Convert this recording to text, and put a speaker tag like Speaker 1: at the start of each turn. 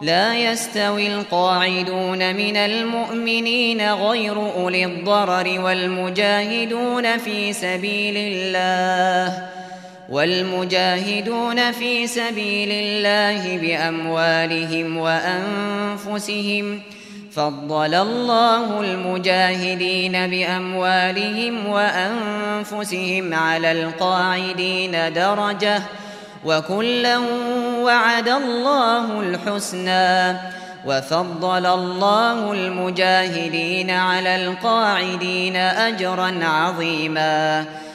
Speaker 1: لا يستوي القاعدون من المؤمنين غير أولي الضرر والمجاهدون في سبيل الله بأموالهم وأنفسهم. فضل الله المجاهدين بأموالهم وأنفسهم على القاعدين درجة، وكلا وعد الله الحسنى، وفضل الله المجاهدين على القاعدين أجرا عظيما.